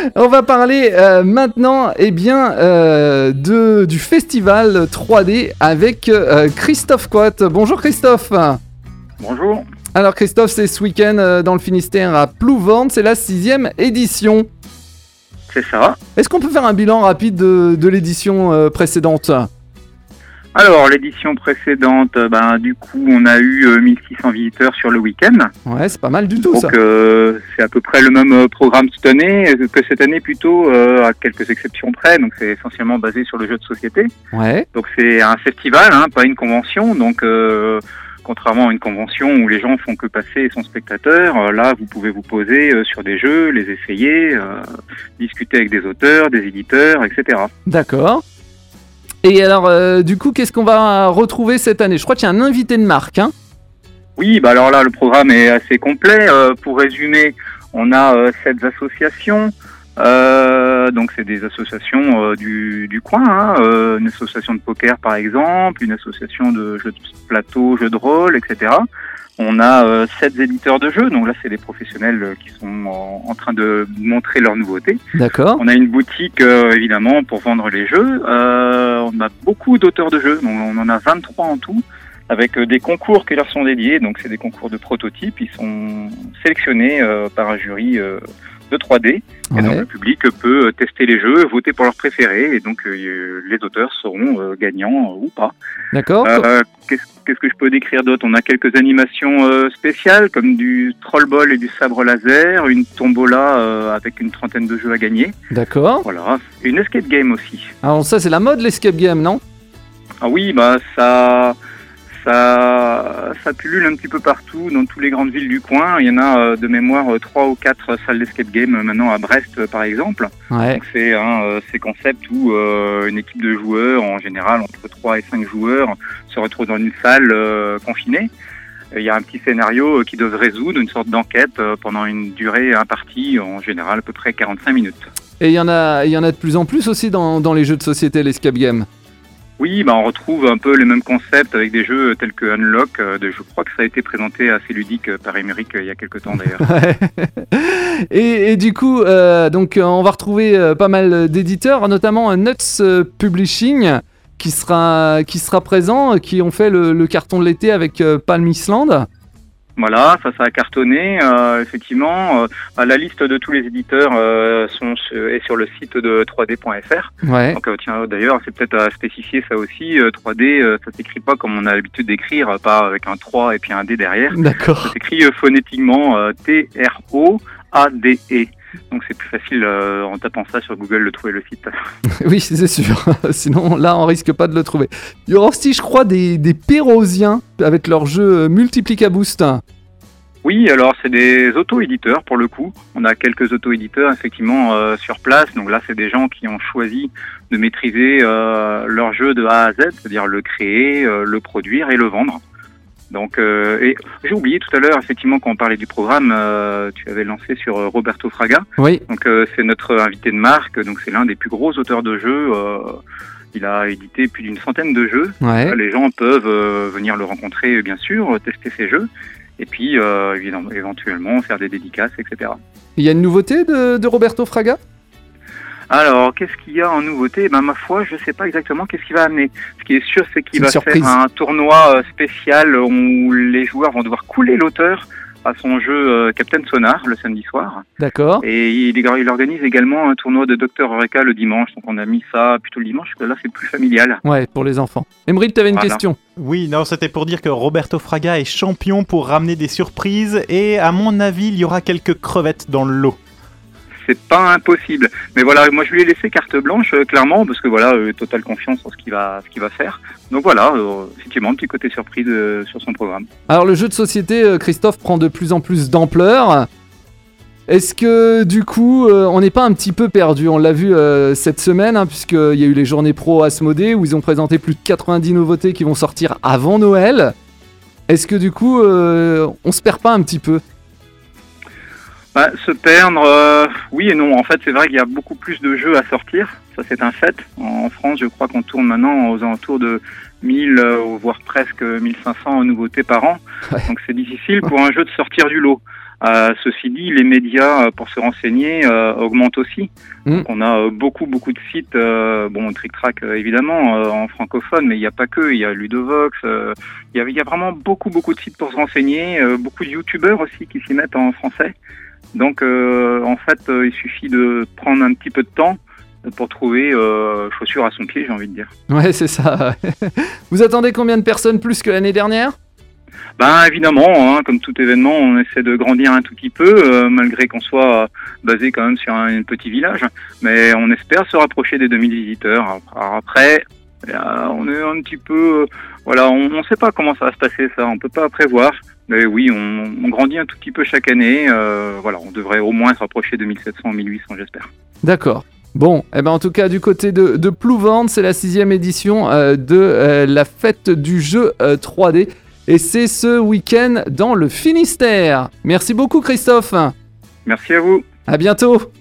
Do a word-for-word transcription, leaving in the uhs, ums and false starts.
On va parler euh, maintenant eh bien, euh, de, du festival trois D avec euh, Christophe Cotte. Bonjour Christophe. Bonjour. Alors Christophe, c'est ce week-end euh, dans le Finistère à Plouvande, c'est la sixième édition. C'est ça. Est-ce qu'on peut faire un bilan rapide de, de l'édition euh, précédente ? Alors, l'édition précédente, ben, du coup, on a eu euh, mille six cents visiteurs sur le week-end. Ouais, c'est pas mal du tout. Donc, ça. Euh, c'est à peu près le même euh, programme cette année, que cette année plutôt, euh, à quelques exceptions près. Donc, c'est essentiellement basé sur le jeu de société. Ouais. Donc, c'est un festival, hein, pas une convention. Donc, euh, contrairement à une convention où les gens font que passer et sont spectateurs, euh, là, vous pouvez vous poser euh, sur des jeux, les essayer, euh, discuter avec des auteurs, des éditeurs, et cetera. D'accord. Et alors, euh, du coup, qu'est-ce qu'on va retrouver cette année ? Je crois qu'il y a un invité de marque, hein ? Oui, bah alors là, le programme est assez complet. Euh, pour résumer, on a euh, sept associations. Euh, donc, c'est des associations euh, du, du coin. Hein, euh, une association de poker, par exemple, une association de jeux de plateau, jeux de rôle, et cetera. On a euh, sept éditeurs de jeux. Donc là, c'est des professionnels euh, qui sont en, en train de montrer leurs nouveautés. D'accord. On a une boutique, euh, évidemment, pour vendre les jeux. Euh, on a beaucoup d'auteurs de jeux. Donc, on en a vingt-trois en tout, avec euh, des concours qui leur sont dédiés. Donc, c'est des concours de prototypes. Ils sont sélectionnés euh, par un jury euh, de trois D. Ouais. Et donc, le public peut tester les jeux, voter pour leur préféré. Et donc, euh, les auteurs seront euh, gagnants euh, ou pas. D'accord. Euh, qu'est-ce, qu'est-ce que je peux décrire d'autre ? On a quelques animations euh, spéciales, comme du troll-ball et du sabre laser, une tombola euh, avec une trentaine de jeux à gagner. D'accord. Voilà. Et une escape game aussi. Alors ça, c'est la mode, l'escape game, non ? Ah oui, bah ça, ça, ça pullule un petit peu partout, dans toutes les grandes villes du coin. Il y en a euh, de mémoire euh, trois ou quatre salles d'escape game euh, maintenant à Brest, euh, par exemple. Ouais. Donc c'est un euh, ces concepts où euh, une équipe de joueurs, en général entre trois et cinq joueurs, se retrouve dans une salle euh, confinée. Il y a un petit scénario euh, qui doit se résoudre, une sorte d'enquête euh, pendant une durée impartie, en général à peu près quarante-cinq minutes. Et il y en a, il y en a de plus en plus aussi dans, dans les jeux de société, l'escape game. Oui, bah on retrouve un peu les mêmes concepts avec des jeux tels que Unlock. Euh, de, je crois que ça a été présenté assez ludique par Émeric euh, il y a quelques temps d'ailleurs. et, et du coup, euh, donc euh, on va retrouver euh, pas mal d'éditeurs, notamment euh, Nuts euh, Publishing, qui sera qui sera présent, euh, qui ont fait le, le carton de l'été avec euh, Palm Island. Voilà, ça, ça a cartonné, euh, effectivement. Euh, la liste de tous les éditeurs euh, sont, est sur le site de trois D point F R. Ouais. Donc, euh, tiens, d'ailleurs, c'est peut-être à spécifier ça aussi. Euh, trois D, euh, ça s'écrit pas comme on a l'habitude d'écrire, euh, pas avec un trois et puis un D derrière. D'accord. Ça s'écrit euh, phonétiquement euh, T R O A D E. Donc c'est plus facile euh, en tapant ça sur Google de trouver le site. Oui, c'est sûr. Sinon, là, on risque pas de le trouver. Il y aura aussi, je crois, des, des Pérosiens avec leur jeu Multiplica Boost. Oui, alors c'est des auto-éditeurs pour le coup. On a quelques auto-éditeurs effectivement euh, sur place. Donc là, c'est des gens qui ont choisi de maîtriser euh, leur jeu de A à Z, c'est-à-dire le créer, euh, le produire et le vendre. Donc, euh, et j'ai oublié tout à l'heure, effectivement, quand on parlait du programme, euh, tu avais lancé sur euh, Roberto Fraga. Oui. Donc, euh, c'est notre invité de marque. Donc, c'est l'un des plus gros auteurs de jeux. Euh, il a édité plus d'une centaine de jeux. Ouais. Euh, les gens peuvent euh, venir le rencontrer, bien sûr, tester ses jeux, et puis euh, évidemment, éventuellement faire des dédicaces, et cetera. Il y a une nouveauté de, de Roberto Fraga ? Alors, qu'est-ce qu'il y a en nouveauté ? Ben, ma foi, je ne sais pas exactement qu'est-ce qu'il va amener. Ce qui est sûr, c'est qu'il C'est va surprise. faire un tournoi spécial où les joueurs vont devoir couler l'auteur à son jeu euh, Captain Sonar le samedi soir. D'accord. Et il, il organise également un tournoi de Docteur Eureka le dimanche. Donc, on a mis ça plutôt le dimanche, parce que là, c'est plus familial. Ouais, pour les enfants. Emery, tu avais une Voilà. question ? Oui, non, c'était pour dire que Roberto Fraga est champion pour ramener des surprises et à mon avis, il y aura quelques crevettes dans le lot. C'est pas impossible. Mais voilà, moi je lui ai laissé carte blanche, euh, clairement, parce que voilà, euh, totale confiance en ce qu'il va, ce qu'il va faire. Donc voilà, euh, effectivement, un petit côté surprise euh, sur son programme. Alors, le jeu de société, euh, Christophe, prend de plus en plus d'ampleur. Est-ce que, du coup, euh, on n'est pas un petit peu perdu ? On l'a vu euh, cette semaine, hein, puisqu'il y a eu les journées pro Asmodée, où ils ont présenté plus de quatre-vingt-dix nouveautés qui vont sortir avant Noël. Est-ce que, du coup, euh, on se perd pas un petit peu ? Bah, se perdre, euh, oui et non. En fait, c'est vrai qu'il y a beaucoup plus de jeux à sortir. Ça, c'est un fait. En France, je crois qu'on tourne maintenant aux alentours de mille, euh, voire presque mille cinq cents nouveautés par an. Ouais. Donc, c'est difficile pour un jeu de sortir du lot. Euh, ceci dit, les médias euh, pour se renseigner euh, augmentent aussi. Mmh. Donc on a euh, beaucoup beaucoup de sites, euh, bon Trick Track euh, évidemment euh, en francophone, mais il n'y a pas que, il y a Ludovox, euh, il y a, il y a vraiment beaucoup beaucoup de sites pour se renseigner, euh, beaucoup de youtubeurs aussi qui s'y mettent en français. Donc euh, en fait euh, il suffit de prendre un petit peu de temps pour trouver euh, chaussures à son pied, j'ai envie de dire. Ouais, c'est ça. Vous attendez combien de personnes plus que l'année dernière ? Ben évidemment, hein, comme tout événement, on essaie de grandir un tout petit peu, euh, malgré qu'on soit euh, basé quand même sur un, un petit village, mais on espère se rapprocher des deux mille visiteurs. Alors après, euh, on est un petit peu, euh, voilà, on ne sait pas comment ça va se passer, ça, on peut pas prévoir. Mais oui, on, on grandit un tout petit peu chaque année. Euh, voilà, on devrait au moins se rapprocher de mille sept cents, mille huit cents, j'espère. D'accord. Bon, eh ben en tout cas du côté de, de Plouvande, c'est la sixième édition euh, de euh, la fête du jeu euh, trois D. Et c'est ce week-end dans le Finistère. Merci beaucoup Christophe. Merci à vous. À bientôt.